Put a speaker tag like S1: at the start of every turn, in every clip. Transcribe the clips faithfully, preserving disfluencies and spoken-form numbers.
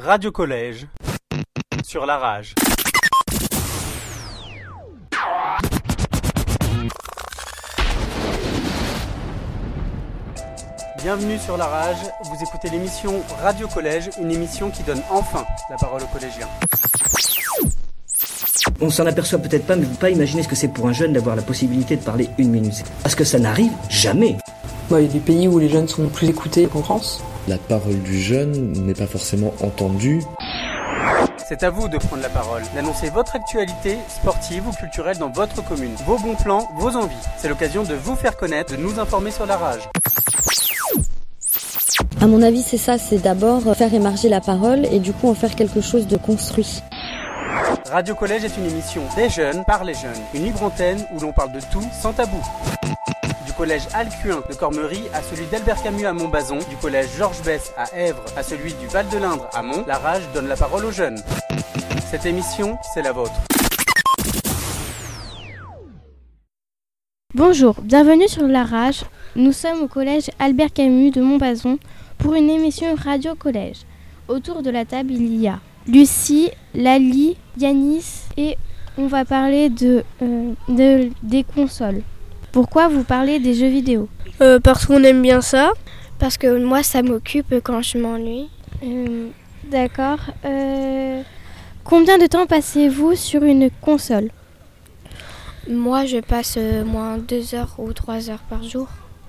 S1: Radio Collège sur la rage. Bienvenue sur la rage, vous écoutez l'émission Radio Collège, une émission qui donne enfin la parole aux collégiens.
S2: On s'en aperçoit peut-être pas, mais vous ne pouvez pas imaginer ce que c'est pour un jeune d'avoir la possibilité de parler une minute. Parce que ça n'arrive jamais.
S3: Bah, il y a des pays où les jeunes sont plus écoutés qu'en France.
S4: La parole du jeune n'est pas forcément entendue.
S1: C'est à vous de prendre la parole, d'annoncer votre actualité sportive ou culturelle dans votre commune, vos bons plans, vos envies. C'est l'occasion de vous faire connaître, de nous informer sur la rage.
S5: À mon avis, c'est ça, c'est d'abord faire émerger la parole et du coup en faire quelque chose de construit.
S1: Radio Collège est une émission des jeunes par les jeunes, une libre antenne où l'on parle de tout sans tabou. Du collège Alcuin de Cormery à celui d'Albert Camus à Montbazon, du collège Georges Besse à Èvres à celui du Val de l'Indre à Mont, la rage donne la parole aux jeunes. Cette émission, c'est la vôtre.
S6: Bonjour, bienvenue sur la rage. Nous sommes au collège Albert Camus de Montbazon pour une émission Radio Collège. Autour de la table, il y a Lucie, Lali, Yanis et on va parler de, euh, de, des consoles. Pourquoi vous parlez des jeux vidéo ?
S7: euh, Parce qu'on aime bien ça.
S8: Parce que moi, ça m'occupe quand je m'ennuie.
S6: Euh, d'accord. Euh, combien de temps passez-vous sur une console ?
S8: Moi, je passe euh, moins deux heures ou trois heures par jour.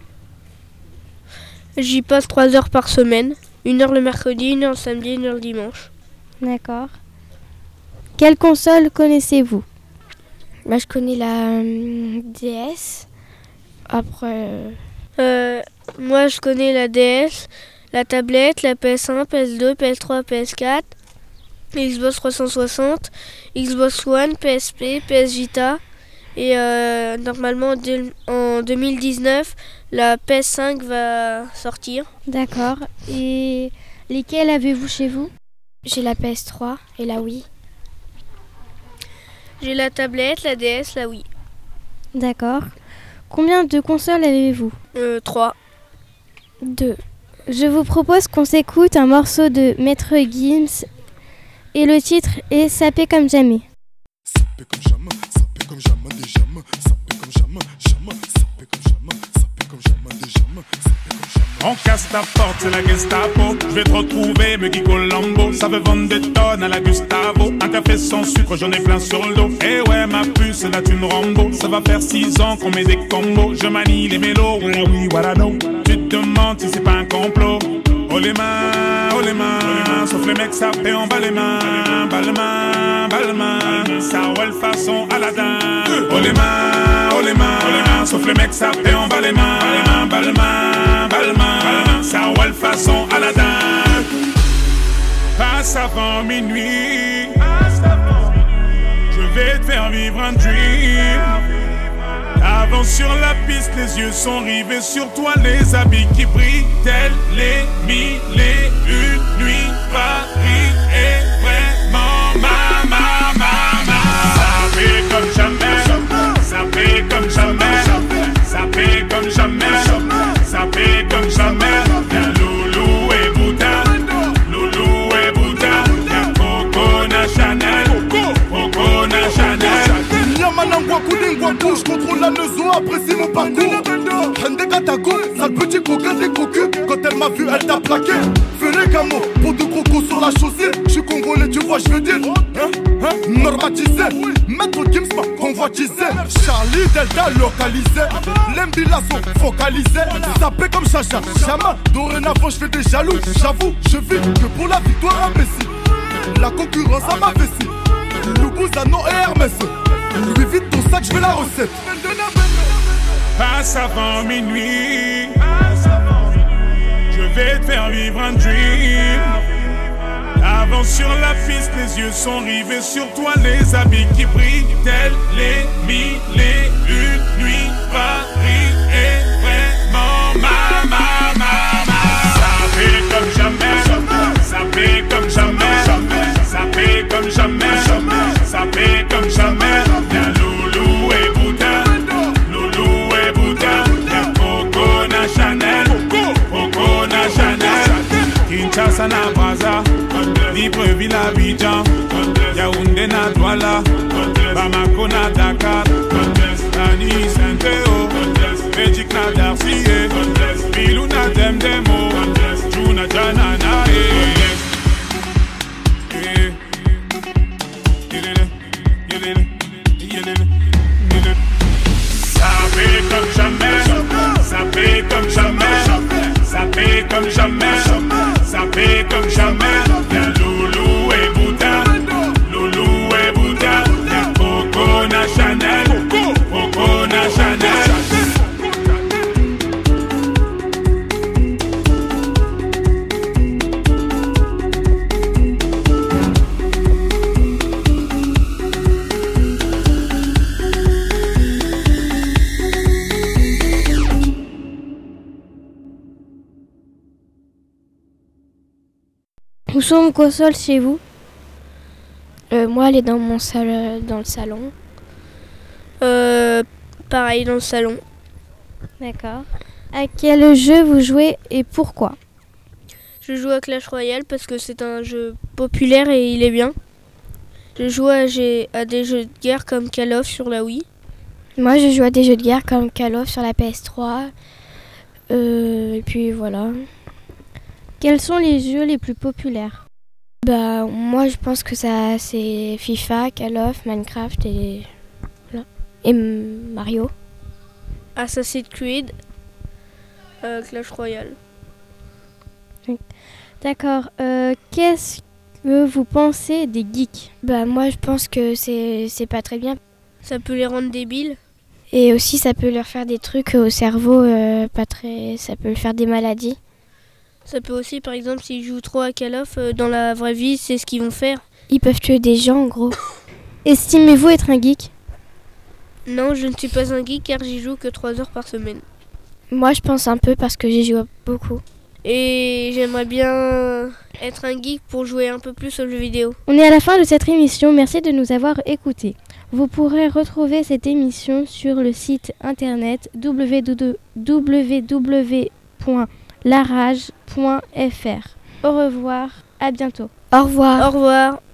S7: J'y passe trois heures par semaine. Une heure le mercredi, une heure le samedi, une heure le dimanche.
S6: D'accord. Quelle console connaissez-vous ?
S8: Bah, je connais la euh, D S. Après... Euh...
S7: Euh, moi, je connais la D S, la tablette, la P S un, P S deux, P S trois, P S quatre, Xbox trois cent soixante, Xbox One, P S P, P S Vita. Et euh, normalement, de, en deux mille dix-neuf, la P S cinq va sortir.
S6: D'accord. Et lesquelles avez-vous chez vous ?
S8: J'ai la P S trois et la Wii.
S7: J'ai la tablette, la D S, la Wii.
S6: D'accord. Combien de consoles avez-vous ?
S7: Euh, trois.
S8: Deux.
S6: Je vous propose qu'on s'écoute un morceau de Maître Gims et le titre est Sapé comme jamais.
S9: Sapé comme jamais, sapé comme jamais des jamais, sapé comme jamais, jamais, sapé comme jamais, sapé comme jamais des jamais, sapé comme jamais.
S10: On casse ta porte, c'est la Gestapo. Je vais te retrouver, me Guy Colombo. Ça veut vendre des tonnes à la Gustavo. Un café sans sucre, j'en ai plein sur le dos. Eh ouais, ma puce, là tu me Rambo. Ça va faire six ans qu'on met des combos. Je manie les mélos, voilà oui, voilà non. Tu te demandes si c'est pas un complot. Oh les mains, oh les mains. Sauf les mecs sapés, on bat les mains. Bas les mains, bas les mains. Ça roule façon Aladdin. Oh les mains, oh les mains. Sauf les mecs sapés, on bat les mains. Bas les mains, bas les mains. Ça roule façon Aladdin. Passe avant minuit. Je vais te faire vivre un dream. Avance sur la piste, les yeux sont rivés sur toi. Les habits qui brillent, tels les mille et une nuits. Paris est vraiment ma, ma, ma, ma. Ça fait comme jamais, ça fait comme jamais, ça fait comme jamais, ça fait comme jamais. Y'a Loulou et Bouddha, Loulou et Bouddha. Y'a Coco na Chanel, Coco na Chanel.
S9: Yamanangwa Koudingwa Bouche, contrôle la leçon, apprécie mon parcours. Hende Katako, sale petit coquin des cocus. Quand elle m'a vu, elle t'a plaqué. Fais les camos, pour deux crocos sur la chaussée. J'suis congolais, tu vois, j'veux dire. Hein, hein, normatisé. Maître Gims m'a convoitisé. Charlie Delta localisé. L'embilasso focalisé. Sapé comme Chacha, Chama. Dorénavant, j'fais des jaloux. J'avoue, je vis que pour la victoire imbécile. La concurrence à ma vessie. Loubouzanon et Hermès. Lui vite ton sac, j'vais la recette.
S10: Passe avant minuit. Je vais te faire vivre un dream. Avance sur la piste, les yeux sont rivés sur toi. Les habits qui brillent, tels les mille et une nuits. Paris est vraiment ma, ma, ma, ma. Ça fait comme jamais, ça fait comme jamais, ça fait comme jamais, ça fait comme jamais. Y'a Loulou et Bouddha, Loulou et Bouddha. Y'a Coco na Chanel, Coco na Chanel. Kinshasa na Brazza, Libreville Abidjan, Yaoundé na Douala, Bamako na Dakar, Tani Saint-Théo, Belgique na Darcy, Bilou na Demdemo, Juna Jana na Ça fait comme jamais, ça fait comme jamais, ça fait comme jamais, ça fait comme jamais. Y'a Loulou et Bouddha, Loulou et Bouddha, y'a Coco na Chanel, Coco na Chanel.
S6: Où sont vos consoles chez vous?
S8: euh, Moi, elle est dans mon sal- dans le salon.
S7: Euh, pareil, dans le salon.
S6: D'accord. À quel jeu vous jouez et pourquoi?
S7: Je joue à Clash Royale parce que c'est un jeu populaire et il est bien. Je joue à, j'ai- à des jeux de guerre comme Call of sur la Wii.
S8: Moi, je joue à des jeux de guerre comme Call of sur la P S trois. Euh, et puis voilà.
S6: Quels sont les jeux les plus populaires?
S8: Bah, moi, je pense que ça, c'est FIFA, Call of, Minecraft et, voilà. et Mario.
S7: Assassin's Creed, euh, Clash Royale.
S6: D'accord. Euh, qu'est-ce que vous pensez des geeks?
S8: Bah, moi, je pense que c'est, c'est pas très bien.
S7: Ça peut les rendre débiles.
S8: Et aussi, ça peut leur faire des trucs au cerveau, euh, pas très. Ça peut leur faire des maladies.
S7: Ça peut aussi, par exemple, s'ils jouent trop à Call of, euh, dans la vraie vie, c'est ce qu'ils vont faire.
S8: Ils peuvent tuer des gens, en gros.
S6: Estimez-vous être un geek?
S7: Non, je ne suis pas un geek car j'y joue que trois heures par semaine.
S8: Moi, je pense un peu parce que j'y joue beaucoup.
S7: Et j'aimerais bien être un geek pour jouer un peu plus aux jeux vidéo.
S6: On est à la fin de cette émission, merci de nous avoir écoutés. Vous pourrez retrouver cette émission sur le site internet w w w point larage point f r. Au revoir, à bientôt.
S8: Au revoir.
S7: Au revoir.